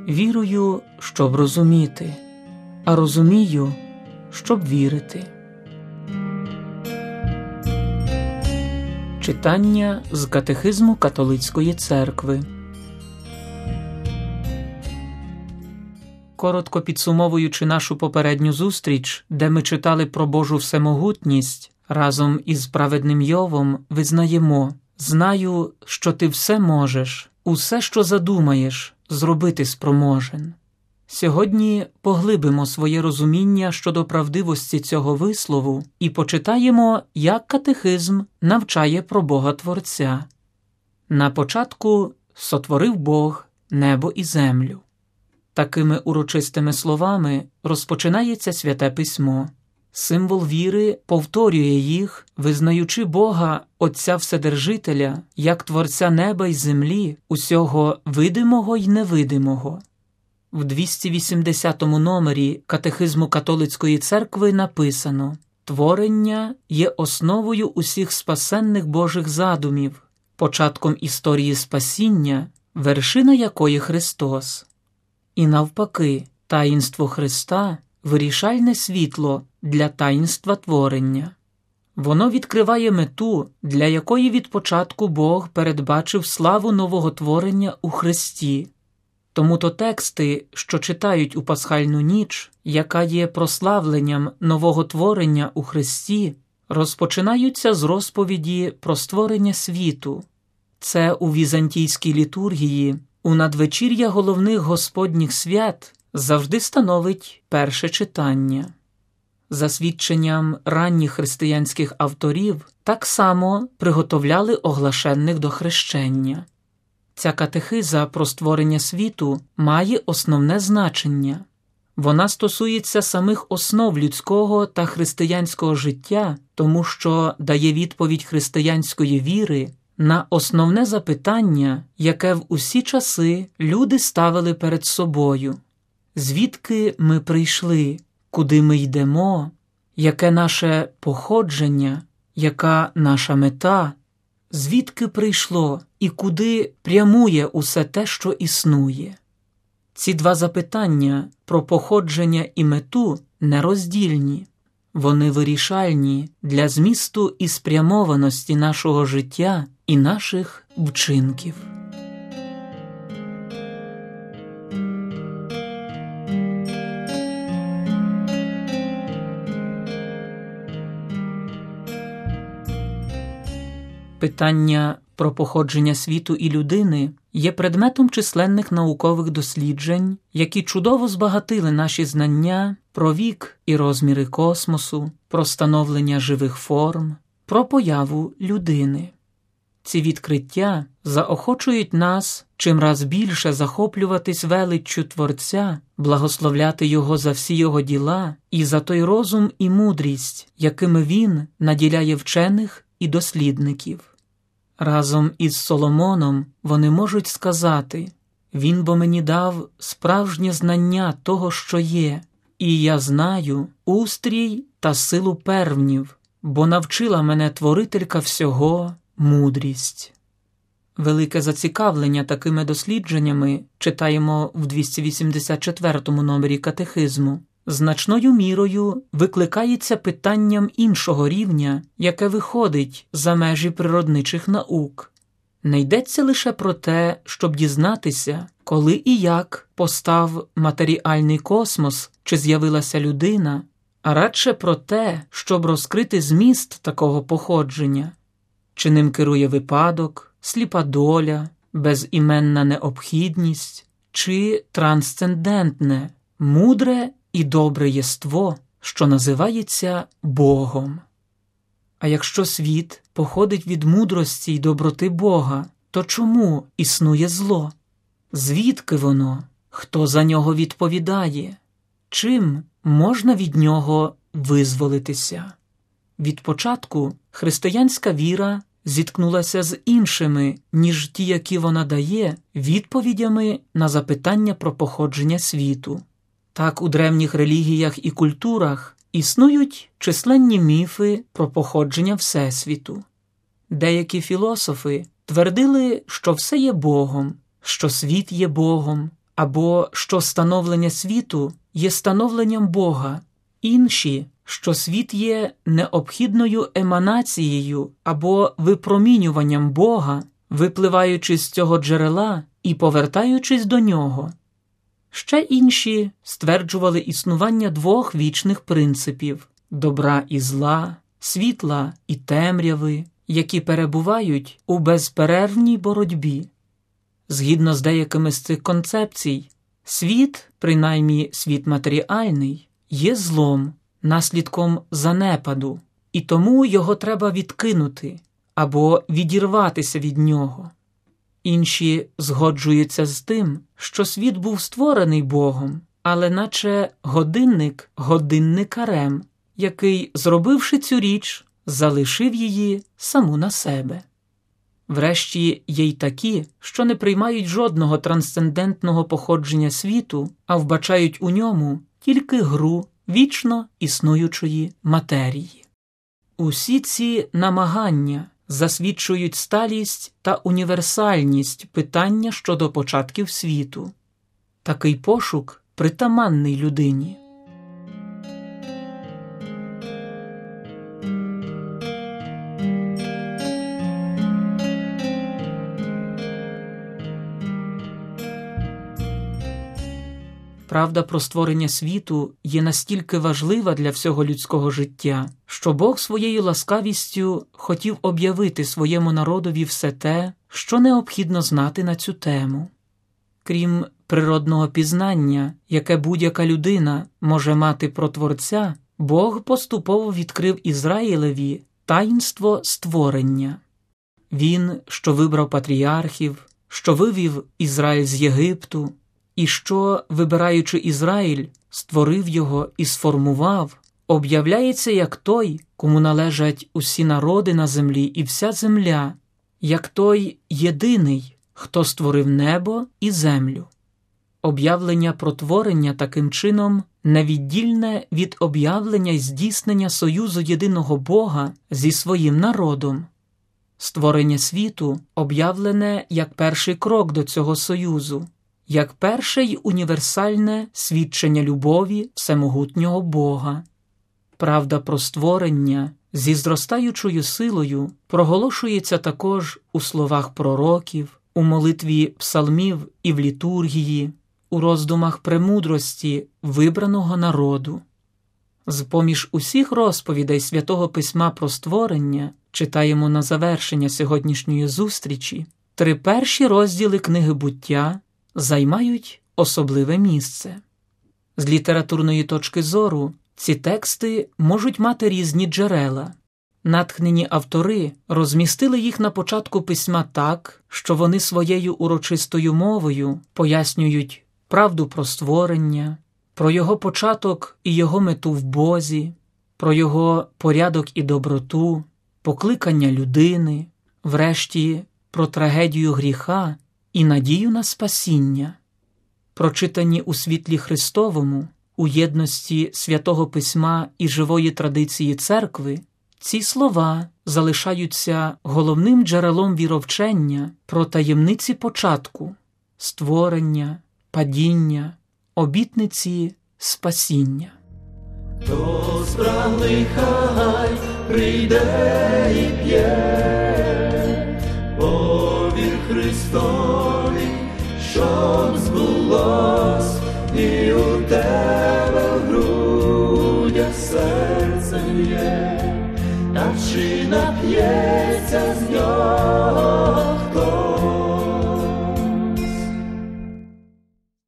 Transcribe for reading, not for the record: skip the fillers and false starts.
Вірую, щоб розуміти, а розумію, щоб вірити. Читання з Катехизму Католицької Церкви. Коротко підсумовуючи нашу попередню зустріч, де ми читали про Божу всемогутність, разом із праведним Йовом визнаємо: «Знаю, що ти все можеш, усе, що задумаєш, зробити спроможен». Сьогодні поглибимо своє розуміння щодо правдивості цього вислову і почитаємо, як катехизм навчає про Бога Творця. На початку сотворив Бог небо і землю. Такими урочистими словами розпочинається Святе Письмо. Символ віри повторює їх, визнаючи Бога, Отця Вседержителя, як Творця неба й землі, усього видимого й невидимого. В 280 номері Катехизму Католицької Церкви написано: «Творення є основою усіх спасенних Божих задумів, початком історії спасіння, вершина якої Христос». І навпаки, таїнство Христа – вирішальне світло для таїнства творення. Воно відкриває мету, для якої від початку Бог передбачив славу нового творення у Христі. Тому-то тексти, що читають у пасхальну ніч, яка є прославленням нового творення у Христі, розпочинаються з розповіді про створення світу. Це у візантійській літургії, у надвечір'я головних Господніх свят, завжди становить перше читання. За свідченням ранніх християнських авторів, так само приготовляли оглашених до хрещення. Ця катехиза про створення світу має основне значення. Вона стосується самих основ людського та християнського життя, тому що дає відповідь християнської віри на основне запитання, яке в усі часи люди ставили перед собою. Звідки ми прийшли, куди ми йдемо, яке наше походження, яка наша мета, звідки прийшло і куди прямує усе те, що існує. Ці два запитання про походження і мету нероздільні. Вони вирішальні для змісту і спрямованості нашого життя і наших вчинків. Питання про походження світу і людини є предметом численних наукових досліджень, які чудово збагатили наші знання про вік і розміри космосу, про становлення живих форм, про появу людини. Ці відкриття заохочують нас чимраз більше захоплюватись величчю Творця, благословляти Його за всі Його діла і за той розум і мудрість, якими Він наділяє вчених і дослідників. Разом із Соломоном вони можуть сказати: «Він бо мені дав справжнє знання того, що є, і я знаю устрій та силу первнів, бо навчила мене Творителька всього мудрість». Велике зацікавлення такими дослідженнями читаємо в 284 номері Катехизму. Значною мірою викликається питанням іншого рівня, яке виходить за межі природничих наук. Не йдеться лише про те, щоб дізнатися, коли і як постав матеріальний космос чи з'явилася людина, а радше про те, щоб розкрити зміст такого походження. Чи ним керує випадок, сліпа доля, безіменна необхідність, чи трансцендентне, мудре і добре єство, що називається Богом. А якщо світ походить від мудрості й доброти Бога, то чому існує зло? Звідки воно? Хто за нього відповідає? Чим можна від нього визволитися? Від початку християнська віра зіткнулася з іншими, ніж ті, які вона дає, відповідями на запитання про походження світу. Так у древніх релігіях і культурах існують численні міфи про походження Всесвіту. Деякі філософи твердили, що все є Богом, що світ є Богом, або що становлення світу є становленням Бога, інші, що світ є необхідною еманацією або випромінюванням Бога, випливаючи з цього джерела і повертаючись до нього. Ще інші стверджували існування двох вічних принципів – добра і зла, світла і темряви, які перебувають у безперервній боротьбі. Згідно з деякими з цих концепцій, світ, принаймні світ матеріальний, є злом, наслідком занепаду, і тому його треба відкинути або відірватися від нього. Інші згоджуються з тим, що світ був створений Богом, але наче годинник годинникарем, який, зробивши цю річ, залишив її саму на себе. Врешті є й такі, що не приймають жодного трансцендентного походження світу, а вбачають у ньому тільки гру вічно існуючої матерії. Усі ці намагання засвідчують сталість та універсальність питання щодо початків світу. Такий пошук притаманний людині. Правда про створення світу є настільки важлива для всього людського життя, що Бог своєю ласкавістю хотів об'явити своєму народові все те, що необхідно знати на цю тему. Крім природного пізнання, яке будь-яка людина може мати про Творця, Бог поступово відкрив Ізраїлеві таїнство створення. Він, що вибрав патріархів, що вивів Ізраїль з Єгипту, і що, вибираючи Ізраїль, створив його і сформував, об'являється як той, кому належать усі народи на землі і вся земля, як той єдиний, хто створив небо і землю. Об'явлення про творення таким чином невіддільне від об'явлення й здійснення союзу єдиного Бога зі своїм народом. Створення світу об'явлене як перший крок до цього союзу, як перше й універсальне свідчення любові всемогутнього Бога. Правда про створення зі зростаючою силою проголошується також у словах пророків, у молитві псалмів і в літургії, у роздумах премудрості вибраного народу. З-поміж усіх розповідей Святого Письма про створення читаємо на завершення сьогоднішньої зустрічі 3 перші розділи книги «Буття» займають особливе місце. З літературної точки зору ці тексти можуть мати різні джерела. Натхнені автори розмістили їх на початку письма так, що вони своєю урочистою мовою пояснюють правду про створення, про його початок і його мету в Бозі, про його порядок і доброту, покликання людини, врешті про трагедію гріха і надію на спасіння. Прочитані у світлі Христовому, у єдності Святого Письма і живої традиції Церкви, ці слова залишаються головним джерелом віровчення про таємниці початку, створення, падіння, обітниці спасіння. Хто спраглий, хай прийде і п'є, повір Христові, щоб збулось, і у тебе в грудях серце є, та чи нап'ється з нього